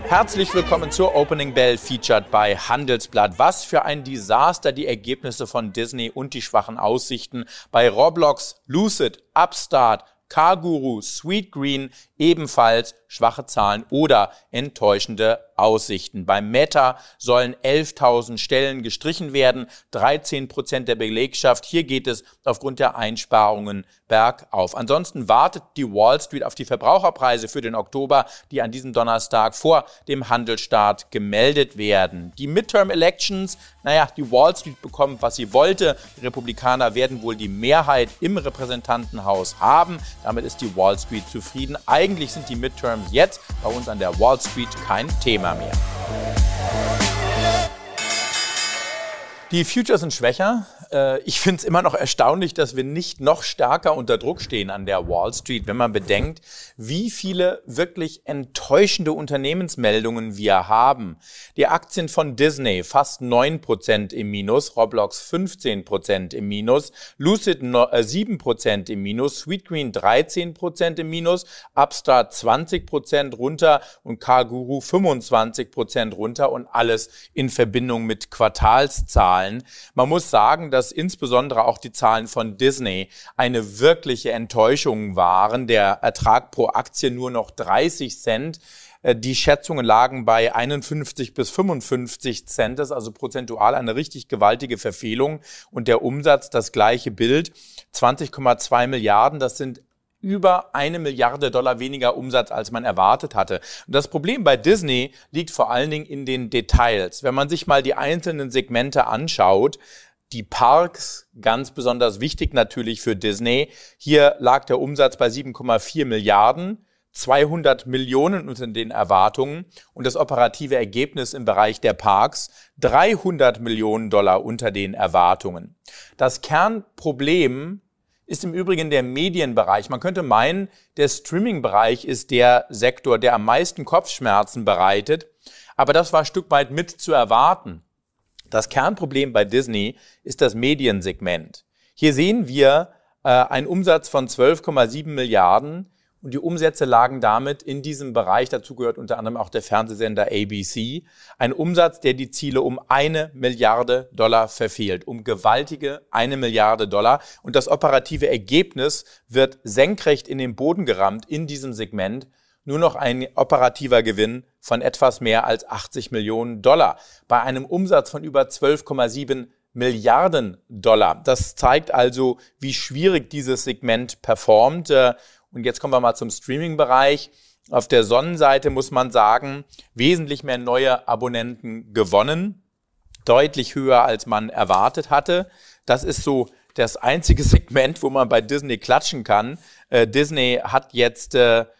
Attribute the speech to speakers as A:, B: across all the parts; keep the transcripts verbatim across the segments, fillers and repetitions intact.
A: Herzlich willkommen zur Opening Bell, featured bei Handelsblatt. Was für ein Desaster, die Ergebnisse von Disney und die schwachen Aussichten bei Roblox, Lucid, Upstart, CarGurus, Sweetgreen, ebenfalls schwache Zahlen oder enttäuschende Aussichten. Beim Meta sollen elftausend Stellen gestrichen werden, dreizehn Prozent der Belegschaft. Hier geht es aufgrund der Einsparungen bergauf. Ansonsten wartet die Wall Street auf die Verbraucherpreise für den Oktober, die an diesem Donnerstag vor dem Handelsstart gemeldet werden. Die Midterm Elections, naja, die Wall Street bekommt, was sie wollte. Die Republikaner werden wohl die Mehrheit im Repräsentantenhaus haben. Damit ist die Wall Street zufrieden. Eigentlich sind die Midterms jetzt bei uns an der Wall Street kein Thema mehr. Die Futures sind schwächer. Ich finde es immer noch erstaunlich, dass wir nicht noch stärker unter Druck stehen an der Wall Street, wenn man bedenkt, wie viele wirklich enttäuschende Unternehmensmeldungen wir haben. Die Aktien von Disney fast neun Prozent im Minus, Roblox fünfzehn Prozent im Minus, Lucid sieben Prozent im Minus, Sweetgreen dreizehn Prozent im Minus, Upstart zwanzig Prozent runter und CarGurus fünfundzwanzig Prozent runter und alles in Verbindung mit Quartalszahlen. Man muss sagen, dass dass insbesondere auch die Zahlen von Disney eine wirkliche Enttäuschung waren. Der Ertrag pro Aktie nur noch dreißig Cent. Die Schätzungen lagen bei einundfünfzig bis fünfundfünfzig Cent. Das ist also prozentual eine richtig gewaltige Verfehlung. Und der Umsatz, das gleiche Bild, zwanzig Komma zwei Milliarden. Das sind über eine Milliarde Dollar weniger Umsatz, als man erwartet hatte. Und das Problem bei Disney liegt vor allen Dingen in den Details. Wenn man sich mal die einzelnen Segmente anschaut, die Parks, ganz besonders wichtig natürlich für Disney. Hier lag der Umsatz bei sieben Komma vier Milliarden, zweihundert Millionen unter den Erwartungen und das operative Ergebnis im Bereich der Parks dreihundert Millionen Dollar unter den Erwartungen. Das Kernproblem ist im Übrigen der Medienbereich. Man könnte meinen, der Streaming-Bereich ist der Sektor, der am meisten Kopfschmerzen bereitet, aber das war ein Stück weit mit zu erwarten. Das Kernproblem bei Disney ist das Mediensegment. Hier sehen wir äh, einen Umsatz von zwölf Komma sieben Milliarden und die Umsätze lagen damit in diesem Bereich, dazu gehört unter anderem auch der Fernsehsender A B C, ein Umsatz, der die Ziele um eine Milliarde Dollar verfehlt, um gewaltige eine Milliarde Dollar. Und das operative Ergebnis wird senkrecht in den Boden gerammt in diesem Segment. Nur noch ein operativer Gewinn von etwas mehr als achtzig Millionen Dollar bei einem Umsatz von über zwölf Komma sieben Milliarden Dollar. Das zeigt also, wie schwierig dieses Segment performt. Und jetzt kommen wir mal zum Streaming-Bereich. Auf der Sonnenseite muss man sagen, wesentlich mehr neue Abonnenten gewonnen, deutlich höher als man erwartet hatte. Das ist so das einzige Segment, wo man bei Disney klatschen kann. Disney hat jetzt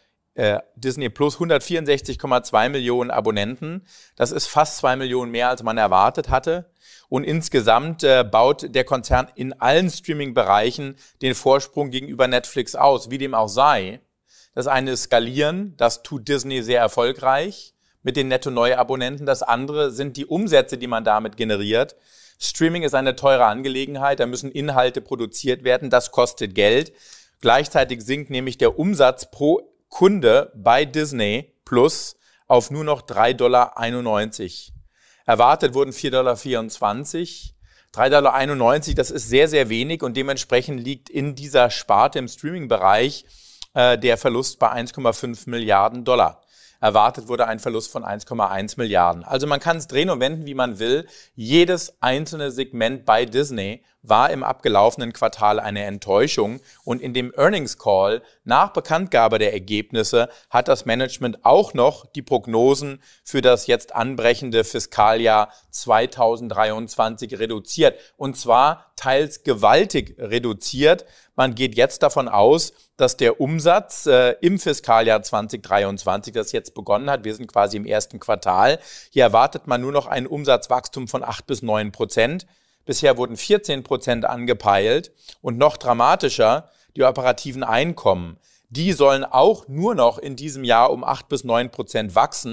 A: Disney Plus hundertvierundsechzig Komma zwei Millionen Abonnenten. Das ist fast zwei Millionen mehr, als man erwartet hatte. Und insgesamt äh, baut der Konzern in allen Streaming-Bereichen den Vorsprung gegenüber Netflix aus, wie dem auch sei. Das eine ist Skalieren, das tut Disney sehr erfolgreich mit den Netto-Neuabonnenten. Das andere sind die Umsätze, die man damit generiert. Streaming ist eine teure Angelegenheit, da müssen Inhalte produziert werden, das kostet Geld. Gleichzeitig sinkt nämlich der Umsatz pro Kunde bei Disney Plus auf nur noch drei Komma einundneunzig Dollar. Erwartet wurden vier Komma vierundzwanzig Dollar. drei Komma einundneunzig Dollar, das ist sehr, sehr wenig und dementsprechend liegt in dieser Sparte im Streaming-Bereich äh, der Verlust bei eins Komma fünf Milliarden Dollar. Erwartet wurde ein Verlust von eins Komma eins Milliarden. Also man kann es drehen und wenden, wie man will. Jedes einzelne Segment bei Disney war im abgelaufenen Quartal eine Enttäuschung. Und in dem Earnings Call nach Bekanntgabe der Ergebnisse hat das Management auch noch die Prognosen für das jetzt anbrechende Fiskaljahr zweitausenddreiundzwanzig reduziert. Und zwar teils gewaltig reduziert. Man geht jetzt davon aus, dass der Umsatz äh, im Fiskaljahr zweitausenddreiundzwanzig, das jetzt begonnen hat, wir sind quasi im ersten Quartal, hier erwartet man nur noch ein Umsatzwachstum von acht bis neun Prozent. Bisher wurden vierzehn Prozent angepeilt und noch dramatischer die operativen Einkommen. Die sollen auch nur noch in diesem Jahr um acht bis neun Prozent wachsen.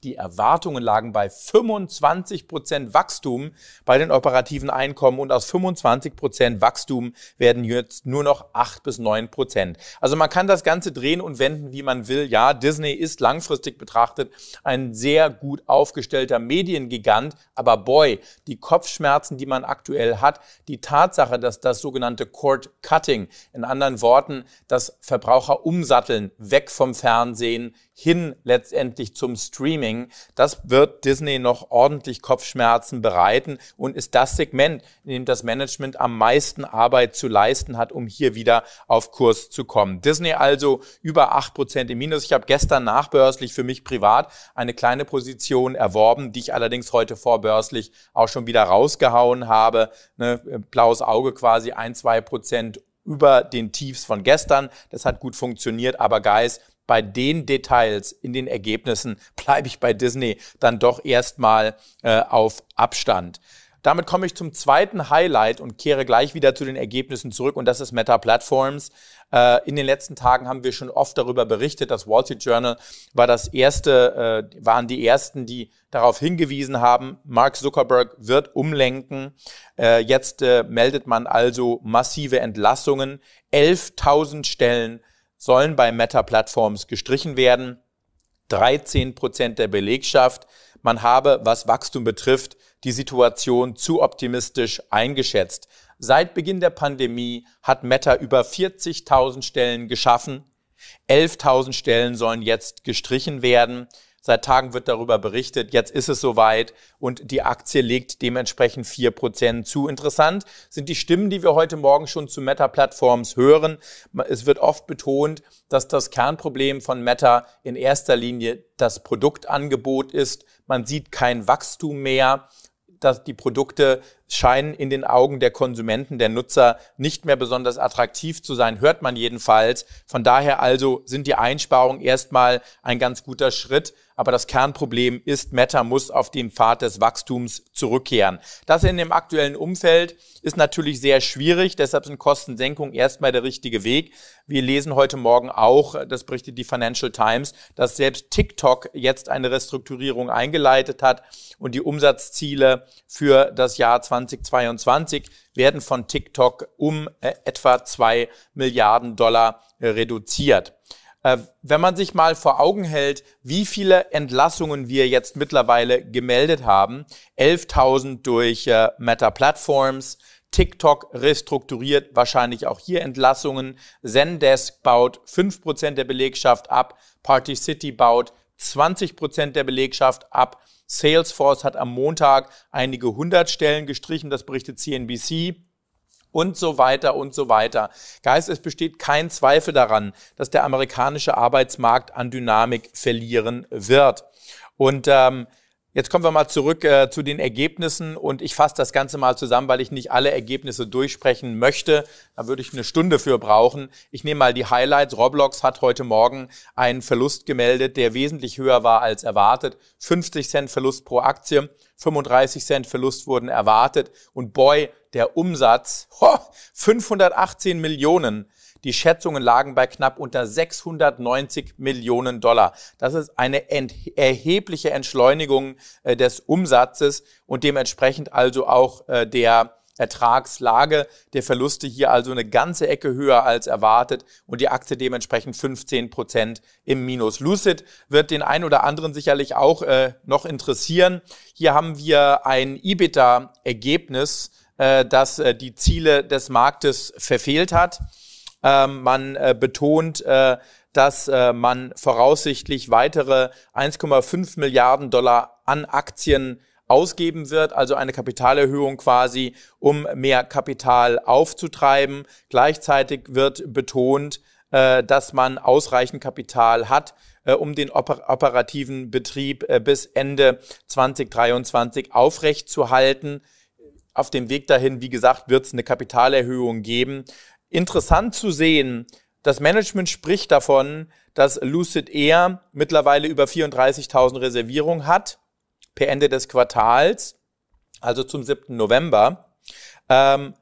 A: Die Erwartungen lagen bei fünfundzwanzig Prozent Wachstum bei den operativen Einkommen und aus fünfundzwanzig Prozent Wachstum werden jetzt nur noch acht bis neun Prozent. Also man kann das Ganze drehen und wenden, wie man will. Ja, Disney ist langfristig betrachtet ein sehr gut aufgestellter Mediengigant, aber boy, die Kopfschmerzen, die man aktuell hat, die Tatsache, dass das sogenannte Cord Cutting, in anderen Worten, das Verbraucher umsatteln, weg vom Fernsehen, hin letztendlich zum Streaming, das wird Disney noch ordentlich Kopfschmerzen bereiten und ist das Segment, in dem das Management am meisten Arbeit zu leisten hat, um hier wieder auf Kurs zu kommen. Disney also über acht Prozent im Minus. Ich habe gestern nachbörslich für mich privat eine kleine Position erworben, die ich allerdings heute vorbörslich auch schon wieder rausgehauen habe. Ne, blaues Auge quasi, ein, zwei Prozent über den Tiefs von gestern. Das hat gut funktioniert, aber Guys, bei den Details in den Ergebnissen bleibe ich bei Disney dann doch erstmal äh, auf Abstand. Damit komme ich zum zweiten Highlight und kehre gleich wieder zu den Ergebnissen zurück und das ist Meta Platforms. Äh, in den letzten Tagen haben wir schon oft darüber berichtet. Das Wall Street Journal war das erste, äh, waren die ersten, die darauf hingewiesen haben, Mark Zuckerberg wird umlenken. Äh, jetzt äh, meldet man also massive Entlassungen. elftausend Stellen sollen bei Meta Platforms gestrichen werden. dreizehn Prozent der Belegschaft. Man habe, was Wachstum betrifft, die Situation zu optimistisch eingeschätzt. Seit Beginn der Pandemie hat Meta über vierzigtausend Stellen geschaffen. elftausend Stellen sollen jetzt gestrichen werden. Seit Tagen wird darüber berichtet, jetzt ist es soweit und die Aktie legt dementsprechend vier Prozent zu. Interessant sind die Stimmen, die wir heute Morgen schon zu Meta Platforms hören. Es wird oft betont, dass das Kernproblem von Meta in erster Linie das Produktangebot ist. Man sieht kein Wachstum mehr. Dass die Produkte scheinen in den Augen der Konsumenten, der Nutzer nicht mehr besonders attraktiv zu sein, hört man jedenfalls. Von daher also sind die Einsparungen erstmal ein ganz guter Schritt. Aber das Kernproblem ist, Meta muss auf den Pfad des Wachstums zurückkehren. Das in dem aktuellen Umfeld ist natürlich sehr schwierig. Deshalb sind Kostensenkungen erstmal der richtige Weg. Wir lesen heute Morgen auch, das berichtet die Financial Times, dass selbst TikTok jetzt eine Restrukturierung eingeleitet hat und die Umsatzziele für das Jahr zweitausendzweiundzwanzig werden von TikTok um äh, etwa zwei Milliarden Dollar äh, reduziert. Äh, wenn man sich mal vor Augen hält, wie viele Entlassungen wir jetzt mittlerweile gemeldet haben, elftausend durch äh, Meta Platforms, TikTok restrukturiert, wahrscheinlich auch hier Entlassungen, Zendesk baut fünf Prozent der Belegschaft ab, Party City baut zwanzig Prozent der Belegschaft ab, Salesforce hat am Montag einige hundert Stellen gestrichen, das berichtet C N B C. Und so weiter und so weiter. Guys, es besteht kein Zweifel daran, dass der amerikanische Arbeitsmarkt an Dynamik verlieren wird. Und ähm, jetzt kommen wir mal zurück äh, zu den Ergebnissen und ich fasse das Ganze mal zusammen, weil ich nicht alle Ergebnisse durchsprechen möchte. Da würde ich eine Stunde für brauchen. Ich nehme mal die Highlights. Roblox hat heute Morgen einen Verlust gemeldet, der wesentlich höher war als erwartet. fünfzig Cent Verlust pro Aktie, fünfunddreißig Cent Verlust wurden erwartet und boy, der Umsatz, ho, fünfhundertachtzehn Millionen. Die Schätzungen lagen bei knapp unter sechshundertneunzig Millionen Dollar. Das ist eine erhebliche Entschleunigung äh, des Umsatzes und dementsprechend also auch äh, der Ertragslage der Verluste hier also eine ganze Ecke höher als erwartet und die Aktie dementsprechend fünfzehn Prozent im Minus. Lucid wird den einen oder anderen sicherlich auch äh, noch interessieren. Hier haben wir ein EBITDA-Ergebnis, äh, das äh, die Ziele des Marktes verfehlt hat. Ähm, man äh, betont, äh, dass äh, man voraussichtlich weitere eins Komma fünf Milliarden Dollar an Aktien ausgeben wird, also eine Kapitalerhöhung quasi, um mehr Kapital aufzutreiben. Gleichzeitig wird betont, äh, dass man ausreichend Kapital hat, äh, um den oper- operativen Betrieb äh, bis Ende zweitausenddreiundzwanzig aufrechtzuerhalten. Auf dem Weg dahin, wie gesagt, wird es eine Kapitalerhöhung geben. Interessant zu sehen, das Management spricht davon, dass Lucid Air mittlerweile über vierunddreißigtausend Reservierungen hat per Ende des Quartals, also zum siebten November. Ähm,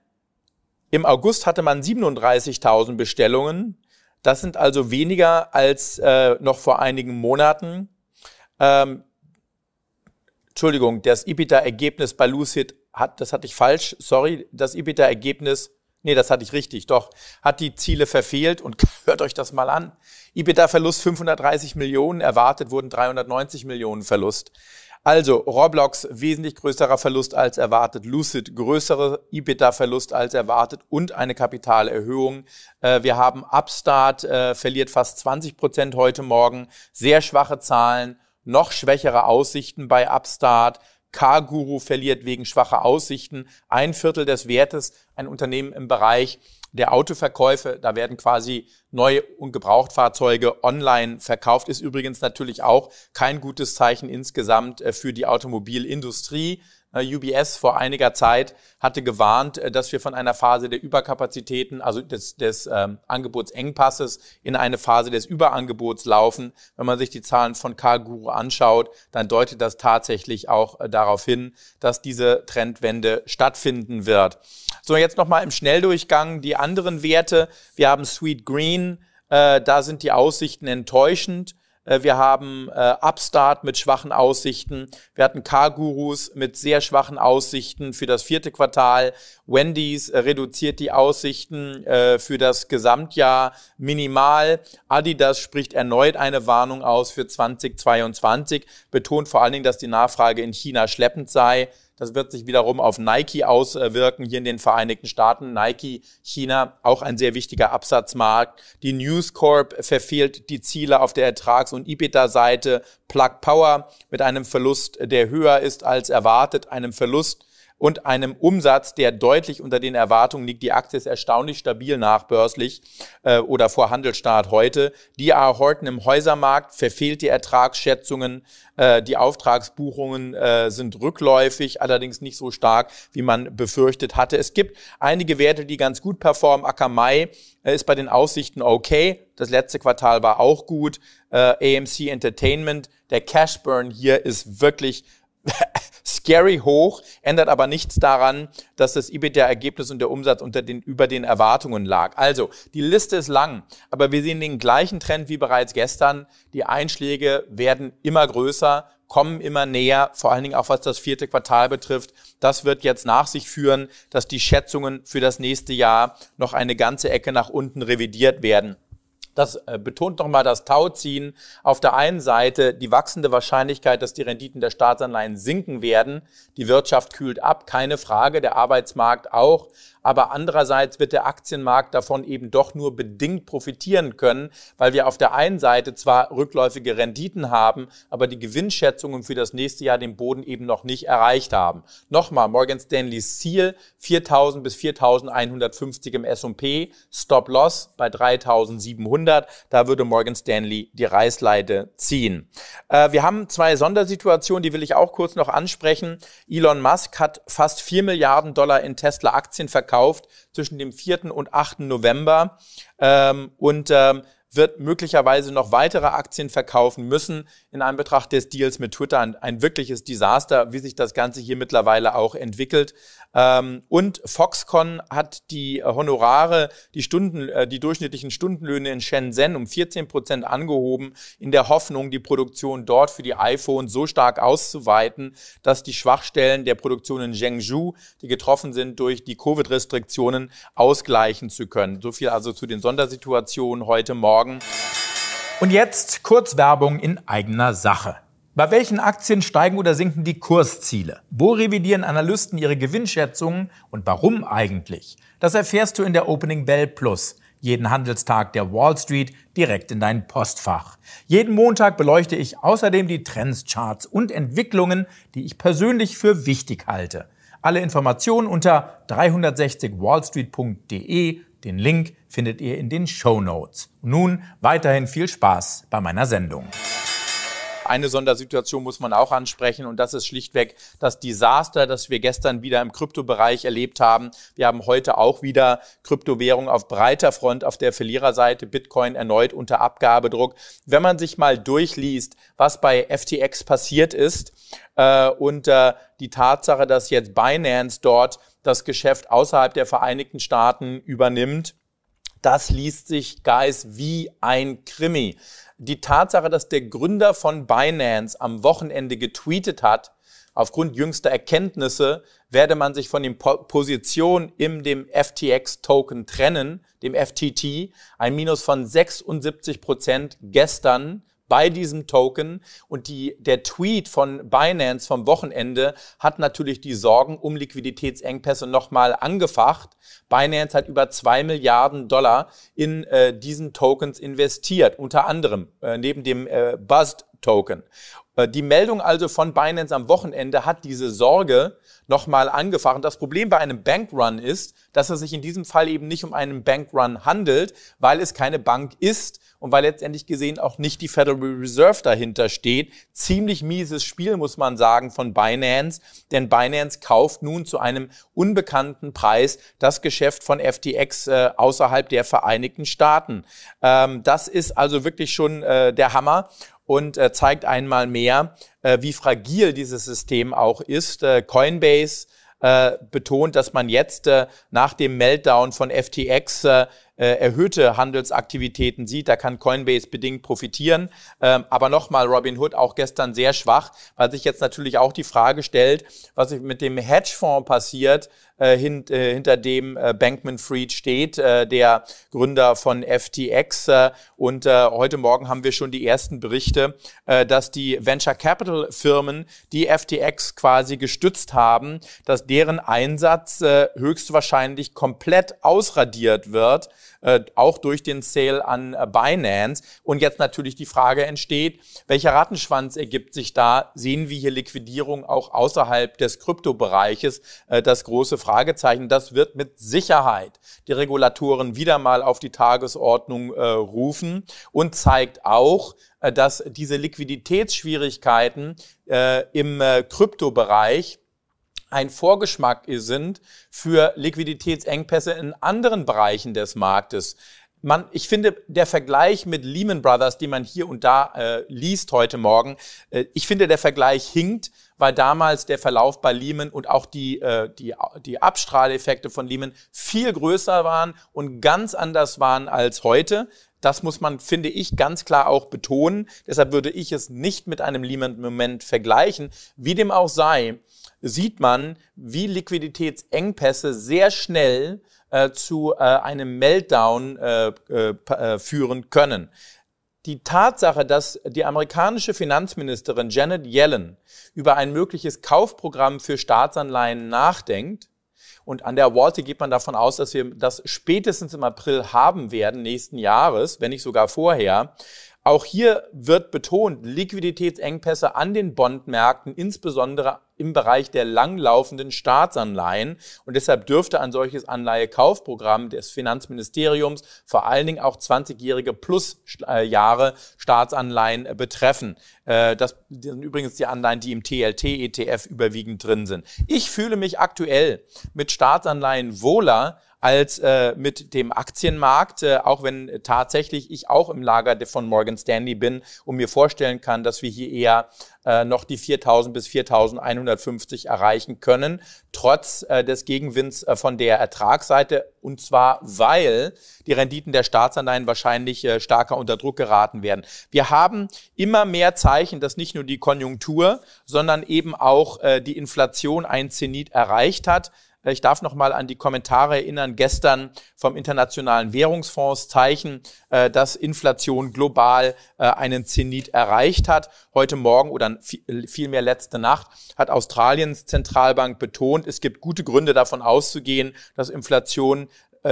A: Im August hatte man siebenunddreißigtausend Bestellungen. Das sind also weniger als äh, noch vor einigen Monaten. Ähm, Entschuldigung, das EBITDA-Ergebnis bei Lucid hat, das hatte ich falsch, sorry, das EBITDA-Ergebnis, nee, das hatte ich richtig, doch, hat die Ziele verfehlt und hört euch das mal an. EBITDA-Verlust fünfhundertdreißig Millionen, erwartet wurden dreihundertneunzig Millionen Verlust. Also Roblox wesentlich größerer Verlust als erwartet, Lucid größere EBITDA-Verlust als erwartet und eine Kapitalerhöhung. Äh, wir haben Upstart, äh, verliert fast zwanzig Prozent heute Morgen, sehr schwache Zahlen, noch schwächere Aussichten bei Upstart. CarGuru verliert wegen schwacher Aussichten ein Viertel des Wertes, ein Unternehmen im Bereich der Autoverkäufe. Da werden quasi Neu- und Gebrauchtfahrzeuge online verkauft. Ist übrigens natürlich auch kein gutes Zeichen insgesamt für die Automobilindustrie. U B S vor einiger Zeit hatte gewarnt, dass wir von einer Phase der Überkapazitäten, also des, des ähm, Angebotsengpasses, in eine Phase des Überangebots laufen. Wenn man sich die Zahlen von CarGuru anschaut, dann deutet das tatsächlich auch äh, darauf hin, dass diese Trendwende stattfinden wird. So, jetzt nochmal im Schnelldurchgang die anderen Werte. Wir haben Sweet Green, äh, da sind die Aussichten enttäuschend. Wir haben äh, Upstart mit schwachen Aussichten. Wir hatten CarGurus mit sehr schwachen Aussichten für das vierte Quartal. Wendy's äh, reduziert die Aussichten äh, für das Gesamtjahr minimal. Adidas spricht erneut eine Warnung aus für zweitausendzweiundzwanzig, betont vor allen Dingen, dass die Nachfrage in China schleppend sei. Das wird sich wiederum auf Nike auswirken, hier in den Vereinigten Staaten. Nike, China, auch ein sehr wichtiger Absatzmarkt. Die News Corp verfehlt die Ziele auf der Ertrags- und EBITDA-Seite. Plug Power mit einem Verlust, der höher ist als erwartet, einem Verlust und einem Umsatz, der deutlich unter den Erwartungen liegt. Die Aktie ist erstaunlich stabil nachbörslich äh, oder vor Handelsstart heute. D R Horton im Häusermarkt verfehlt die Ertragsschätzungen. Äh, die Auftragsbuchungen äh, sind rückläufig, allerdings nicht so stark, wie man befürchtet hatte. Es gibt einige Werte, die ganz gut performen. Akamai äh, ist bei den Aussichten okay. Das letzte Quartal war auch gut. Äh, A M C Entertainment, der Cashburn hier ist wirklich scary hoch, ändert aber nichts daran, dass das EBITDA-Ergebnis und der Umsatz unter den, über den Erwartungen lag. Also, die Liste ist lang, aber wir sehen den gleichen Trend wie bereits gestern. Die Einschläge werden immer größer, kommen immer näher, vor allen Dingen auch was das vierte Quartal betrifft. Das wird jetzt nach sich führen, dass die Schätzungen für das nächste Jahr noch eine ganze Ecke nach unten revidiert werden. Das äh, betont nochmal das Tauziehen. Auf der einen Seite die wachsende Wahrscheinlichkeit, dass die Renditen der Staatsanleihen sinken werden. Die Wirtschaft kühlt ab, keine Frage, der Arbeitsmarkt auch. Aber andererseits wird der Aktienmarkt davon eben doch nur bedingt profitieren können, weil wir auf der einen Seite zwar rückläufige Renditen haben, aber die Gewinnschätzungen für das nächste Jahr den Boden eben noch nicht erreicht haben. Nochmal, Morgan Stanleys Ziel viertausend bis viertausendeinhundertfünfzig im S und P, Stop-Loss bei dreitausendsiebenhundert, da würde Morgan Stanley die Reißleine ziehen. Äh, wir haben zwei Sondersituationen, die will ich auch kurz noch ansprechen. Elon Musk hat fast vier Milliarden Dollar in Tesla-Aktien verkauft zwischen dem vierten und achten November ähm, und ähm, wird möglicherweise noch weitere Aktien verkaufen müssen in Anbetracht des Deals mit Twitter. Ein, ein wirkliches Desaster, wie sich das Ganze hier mittlerweile auch entwickelt. Ähm, und Foxconn hat die Honorare, die Stunden, äh, die durchschnittlichen Stundenlöhne in Shenzhen um vierzehn Prozent angehoben, in der Hoffnung, die Produktion dort für die iPhones so stark auszuweiten, dass die Schwachstellen der Produktion in Zhengzhou, die getroffen sind durch die Covid-Restriktionen, ausgleichen zu können. So viel also zu den Sondersituationen heute Morgen.
B: Und jetzt Kurzwerbung in eigener Sache. Bei welchen Aktien steigen oder sinken die Kursziele? Wo revidieren Analysten ihre Gewinnschätzungen und warum eigentlich? Das erfährst du in der Opening Bell Plus. Jeden Handelstag der Wall Street direkt in dein Postfach. Jeden Montag beleuchte ich außerdem die Trends, Charts und Entwicklungen, die ich persönlich für wichtig halte. Alle Informationen unter dreihundertsechzig wallstreet punkt de. Den Link findet ihr in den Shownotes. Und nun weiterhin viel Spaß bei meiner Sendung.
A: Eine Sondersituation muss man auch ansprechen und das ist schlichtweg das Desaster, das wir gestern wieder im Kryptobereich erlebt haben. Wir haben heute auch wieder Kryptowährung auf breiter Front auf der Verliererseite, Bitcoin erneut unter Abgabedruck. Wenn man sich mal durchliest, was bei F T X passiert ist äh, und äh, die Tatsache, dass jetzt Binance dort das Geschäft außerhalb der Vereinigten Staaten übernimmt, das liest sich, Guys, wie ein Krimi. Die Tatsache, dass der Gründer von Binance am Wochenende getweetet hat, aufgrund jüngster Erkenntnisse werde man sich von den po- Positionen in dem F T X-Token trennen, dem F T T, ein Minus von sechsundsiebzig Prozent gestern bei diesem Token. Und die, der Tweet von Binance vom Wochenende hat natürlich die Sorgen um Liquiditätsengpässe nochmal angefacht. Binance hat über zwei Milliarden Dollar in äh, diesen Tokens investiert, unter anderem äh, neben dem äh, Buzzed-Token. Äh, die Meldung also von Binance am Wochenende hat diese Sorge nochmal angefahren. Das Problem bei einem Bankrun ist, dass es sich in diesem Fall eben nicht um einen Bankrun handelt, weil es keine Bank ist und weil letztendlich gesehen auch nicht die Federal Reserve dahinter steht. Ziemlich mieses Spiel, muss man sagen, von Binance, denn Binance kauft nun zu einem unbekannten Preis das Geschäft von F T X äh, außerhalb der Vereinigten Staaten. Ähm, das ist also wirklich schon äh, der Hammer. Und äh, zeigt einmal mehr, äh, wie fragil dieses System auch ist. Äh, Coinbase äh, betont, dass man jetzt äh, nach dem Meltdown von F T X äh, äh, erhöhte Handelsaktivitäten sieht. Da kann Coinbase bedingt profitieren. Ähm, aber nochmal, Robinhood auch gestern sehr schwach, weil sich jetzt natürlich auch die Frage stellt, was mit dem Hedgefonds passiert, äh, hint, äh, hinter dem äh, Bankman-Fried steht, äh, der Gründer von F T X. Äh, und äh, heute Morgen haben wir schon die ersten Berichte, äh, dass die Venture Capital Firmen, die F T X quasi gestützt haben, dass deren Einsatz äh, höchstwahrscheinlich komplett ausradiert wird, äh, auch durch den Sale an äh, Binance. Und jetzt natürlich die Frage entsteht, welcher Rattenschwanz ergibt sich da? Sehen wir hier Liquidierung auch außerhalb des Kryptobereiches? Äh, das große Fragezeichen. Das wird mit Sicherheit die Regulatoren wieder mal auf die Tagesordnung äh, rufen und zeigt auch, äh, dass diese Liquiditätsschwierigkeiten äh, im äh, Kryptobereich ein Vorgeschmack sind für Liquiditätsengpässe in anderen Bereichen des Marktes. Man, ich finde, der Vergleich mit Lehman Brothers, den man hier und da äh, liest heute Morgen, äh, ich finde, der Vergleich hinkt, weil damals der Verlauf bei Lehman und auch die, äh, die, die Abstrahleffekte von Lehman viel größer waren und ganz anders waren als heute. Das muss man, finde ich, ganz klar auch betonen. Deshalb würde ich es nicht mit einem Lehman-Moment vergleichen. Wie dem auch sei, sieht man, wie Liquiditätsengpässe sehr schnell äh, zu äh, einem Meltdown äh, äh, führen können. Die Tatsache, dass die amerikanische Finanzministerin Janet Yellen über ein mögliches Kaufprogramm für Staatsanleihen nachdenkt, und an der Wall Street geht man davon aus, dass wir das spätestens im April haben werden, nächsten Jahres, wenn nicht sogar vorher. Auch hier wird betont, Liquiditätsengpässe an den Bondmärkten, insbesondere im Bereich der langlaufenden Staatsanleihen. Und deshalb dürfte ein solches Anleihekaufprogramm des Finanzministeriums vor allen Dingen auch zwanzigjährige plus Jahre Staatsanleihen betreffen. Das sind übrigens die Anleihen, die im T L T E T F überwiegend drin sind. Ich fühle mich aktuell mit Staatsanleihen wohler als äh, mit dem Aktienmarkt, äh, auch wenn äh, tatsächlich ich auch im Lager von Morgan Stanley bin und mir vorstellen kann, dass wir hier eher äh, noch die viertausend bis viertausendeinhundertfünfzig erreichen können, trotz äh, des Gegenwinds äh, von der Ertragsseite, und zwar, weil die Renditen der Staatsanleihen wahrscheinlich äh, stärker unter Druck geraten werden. Wir haben immer mehr Zeichen, dass nicht nur die Konjunktur, sondern eben auch äh, die Inflation ein Zenit erreicht hat. Ich darf noch mal an die Kommentare erinnern, gestern vom Internationalen Währungsfonds Zeichen, dass Inflation global einen Zenit erreicht hat. Heute Morgen oder vielmehr letzte Nacht hat Australiens Zentralbank betont, es gibt gute Gründe davon auszugehen, dass Inflation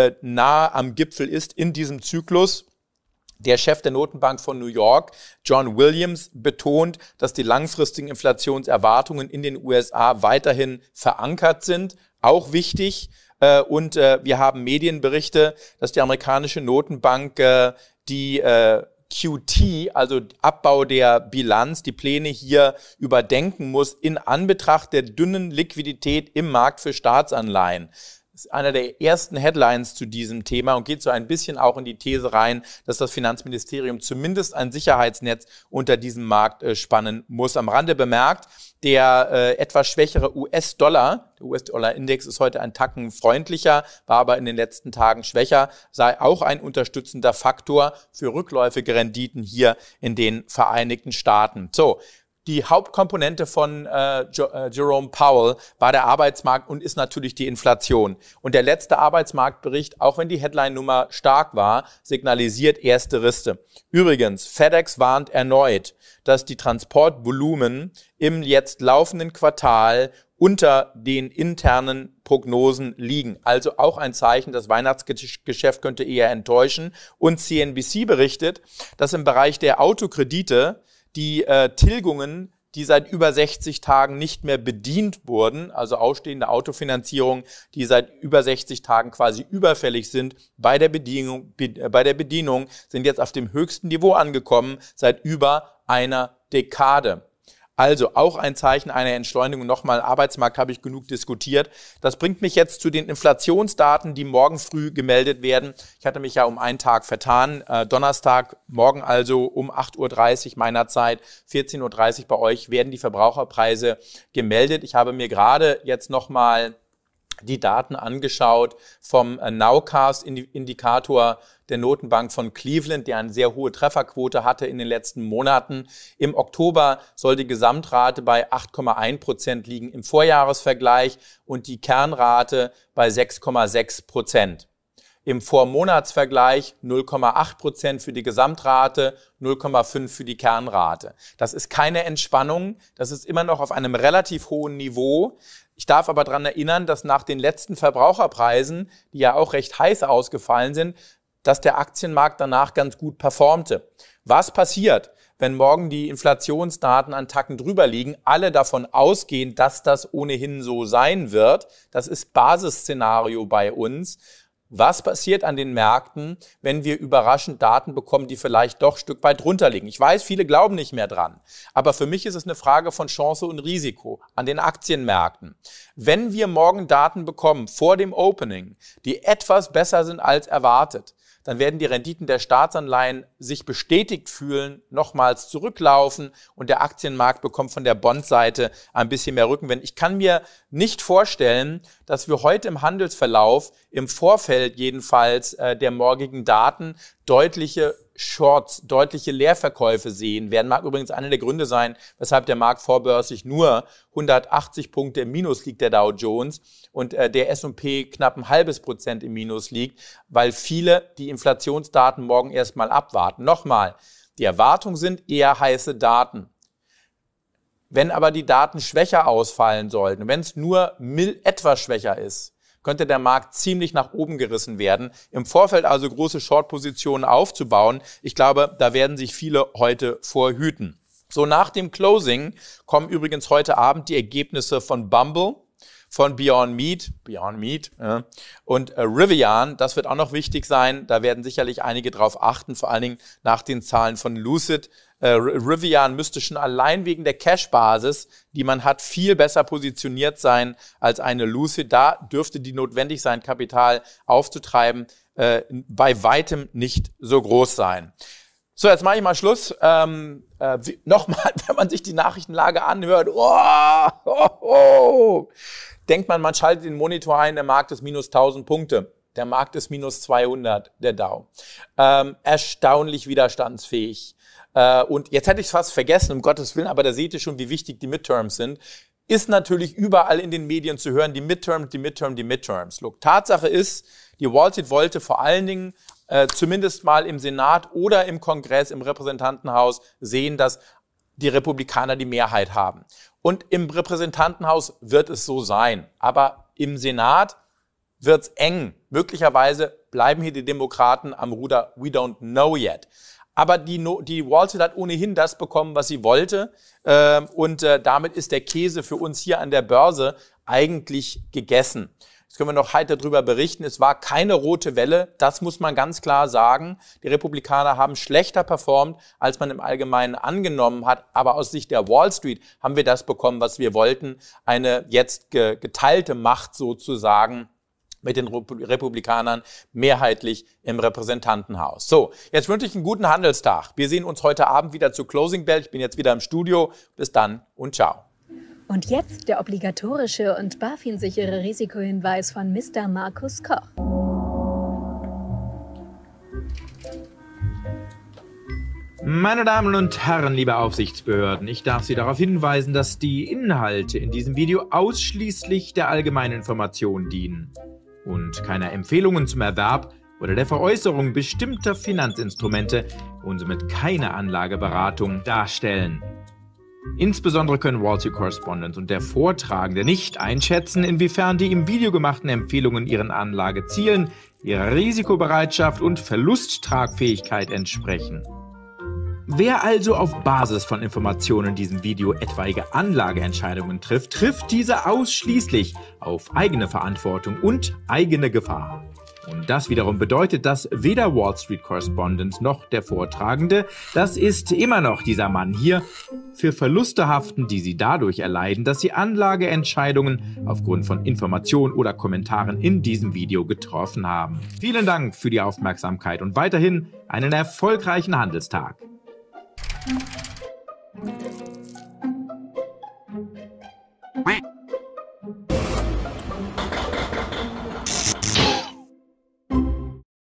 A: nahe am Gipfel ist in diesem Zyklus. Der Chef der Notenbank von New York, John Williams, betont, dass die langfristigen Inflationserwartungen in den U S A weiterhin verankert sind. Auch wichtig. Und wir haben Medienberichte, dass die amerikanische Notenbank die Q T, also Abbau der Bilanz, die Pläne hier überdenken muss in Anbetracht der dünnen Liquidität im Markt für Staatsanleihen. Das ist einer der ersten Headlines zu diesem Thema und geht so ein bisschen auch in die These rein, dass das Finanzministerium zumindest ein Sicherheitsnetz unter diesem Markt äh, spannen muss. Am Rande bemerkt, der äh, etwas schwächere U S-Dollar, der U S-Dollar-Index ist heute ein Tacken freundlicher, war aber in den letzten Tagen schwächer, sei auch ein unterstützender Faktor für rückläufige Renditen hier in den Vereinigten Staaten. So. Die Hauptkomponente von äh, Jerome Powell war der Arbeitsmarkt und ist natürlich die Inflation. Und der letzte Arbeitsmarktbericht, auch wenn die Headline-Nummer stark war, signalisiert erste Risse. Übrigens, FedEx warnt erneut, dass die Transportvolumen im jetzt laufenden Quartal unter den internen Prognosen liegen. Also auch ein Zeichen, das Weihnachtsgeschäft könnte eher enttäuschen. Und C N B C berichtet, dass im Bereich der Autokredite die äh, Tilgungen, die seit über sechzig Tagen nicht mehr bedient wurden, also ausstehende Autofinanzierung, die seit über sechzig Tagen quasi überfällig sind, bei der Bedienung, be, bei der Bedienung sind jetzt auf dem höchsten Niveau angekommen seit über einer Dekade. Also auch ein Zeichen einer Entschleunigung. Nochmal, Arbeitsmarkt habe ich genug diskutiert. Das bringt mich jetzt zu den Inflationsdaten, die morgen früh gemeldet werden. Ich hatte mich ja um einen Tag vertan. Äh, Donnerstag, morgen also um acht Uhr dreißig meiner Zeit, vierzehn Uhr dreißig bei euch, werden die Verbraucherpreise gemeldet. Ich habe mir gerade jetzt nochmal die Daten angeschaut vom Nowcast-Indikator der Notenbank von Cleveland, der eine sehr hohe Trefferquote hatte in den letzten Monaten. Im Oktober soll die Gesamtrate bei acht Komma eins Prozent liegen im Vorjahresvergleich und die Kernrate bei sechs Komma sechs Prozent. Im Vormonatsvergleich null Komma acht Prozent für die Gesamtrate, null Komma fünf für die Kernrate. Das ist keine Entspannung, das ist immer noch auf einem relativ hohen Niveau. Ich darf aber daran erinnern, dass nach den letzten Verbraucherpreisen, die ja auch recht heiß ausgefallen sind, dass der Aktienmarkt danach ganz gut performte. Was passiert, wenn morgen die Inflationsdaten an Tacken drüber liegen, alle davon ausgehen, dass das ohnehin so sein wird? Das ist Basisszenario bei uns. Was passiert an den Märkten, wenn wir überraschend Daten bekommen, die vielleicht doch ein Stück weit drunter liegen? Ich weiß, viele glauben nicht mehr dran. Aber für mich ist es eine Frage von Chance und Risiko an den Aktienmärkten. Wenn wir morgen Daten bekommen vor dem Opening, die etwas besser sind als erwartet, dann werden die Renditen der Staatsanleihen sich bestätigt fühlen, nochmals zurücklaufen und der Aktienmarkt bekommt von der Bondseite ein bisschen mehr Rückenwind. Ich kann mir nicht vorstellen, dass wir heute im Handelsverlauf, im Vorfeld jedenfalls äh, der morgigen Daten, deutliche Shorts, deutliche Leerverkäufe sehen werden. Mag übrigens einer der Gründe sein, weshalb der Markt vorbörslich nur hundertachtzig Punkte im Minus liegt, der Dow Jones, und äh, der S und P knapp ein halbes Prozent im Minus liegt, weil viele die Inflationsdaten morgen erstmal abwarten. Nochmal, die Erwartungen sind eher heiße Daten. Wenn aber die Daten schwächer ausfallen sollten, wenn es nur mild etwas schwächer ist, könnte der Markt ziemlich nach oben gerissen werden. Im Vorfeld also große Short-Positionen aufzubauen. Ich glaube, da werden sich viele heute vorhüten. So, nach dem Closing kommen übrigens heute Abend die Ergebnisse von Bumble, von Beyond Meat, Beyond Meat ja, und äh, Rivian. Das wird auch noch wichtig sein. Da werden sicherlich einige drauf achten, vor allen Dingen nach den Zahlen von Lucid. Äh, Rivian müsste schon allein wegen der Cash-Basis, die man hat, viel besser positioniert sein als eine Lucid. Da dürfte die notwendig sein, Kapital aufzutreiben, äh, bei weitem nicht so groß sein. So, jetzt mache ich mal Schluss. Ähm, äh, Nochmal, wenn man sich die Nachrichtenlage anhört, oh, oh, oh, denkt man, man schaltet den Monitor ein, der Markt ist minus tausend Punkte. Der Markt ist minus zweihundert, der Dow. Ähm, erstaunlich widerstandsfähig. Äh, und jetzt hätte ich es fast vergessen, um Gottes Willen, aber da seht ihr schon, wie wichtig die Midterms sind. Ist natürlich überall in den Medien zu hören, die Midterms, die Midterms, die Midterms. Look, Tatsache ist, die Wall Street wollte vor allen Dingen äh, zumindest mal im Senat oder im Kongress, im Repräsentantenhaus sehen, dass die Republikaner die Mehrheit haben. Und im Repräsentantenhaus wird es so sein. Aber im Senat wird's eng. Möglicherweise bleiben hier die Demokraten am Ruder. We don't know yet. Aber die, no- die Wall Street hat ohnehin das bekommen, was sie wollte. Äh, und äh, damit ist der Käse für uns hier an der Börse eigentlich gegessen. Jetzt können wir noch heiter darüber berichten. Es war keine rote Welle. Das muss man ganz klar sagen. Die Republikaner haben schlechter performt, als man im Allgemeinen angenommen hat. Aber aus Sicht der Wall Street haben wir das bekommen, was wir wollten. Eine jetzt ge- geteilte Macht sozusagen mit den Republikanern mehrheitlich im Repräsentantenhaus. So, jetzt wünsche ich einen guten Handelstag. Wir sehen uns heute Abend wieder zu Closing Bell. Ich bin jetzt wieder im Studio. Bis dann und ciao.
C: Und jetzt der obligatorische und BaFin-sichere Risikohinweis von Mister Markus Koch.
B: Meine Damen und Herren, liebe Aufsichtsbehörden, ich darf Sie darauf hinweisen, dass die Inhalte in diesem Video ausschließlich der allgemeinen Information dienen und keine Empfehlungen zum Erwerb oder der Veräußerung bestimmter Finanzinstrumente und somit keine Anlageberatung darstellen. Insbesondere können Wall Street Correspondent und der Vortragende nicht einschätzen, inwiefern die im Video gemachten Empfehlungen ihren Anlagezielen, ihrer Risikobereitschaft und Verlusttragfähigkeit entsprechen. Wer also auf Basis von Informationen in diesem Video etwaige Anlageentscheidungen trifft, trifft diese ausschließlich auf eigene Verantwortung und eigene Gefahr. Und das wiederum bedeutet, dass weder Wall Street Correspondent noch der Vortragende, das ist immer noch dieser Mann hier, für Verluste haften, die sie dadurch erleiden, dass sie Anlageentscheidungen aufgrund von Informationen oder Kommentaren in diesem Video getroffen haben. Vielen Dank für die Aufmerksamkeit und weiterhin einen erfolgreichen Handelstag.